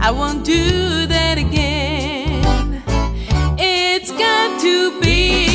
I won't do that again. It's got to be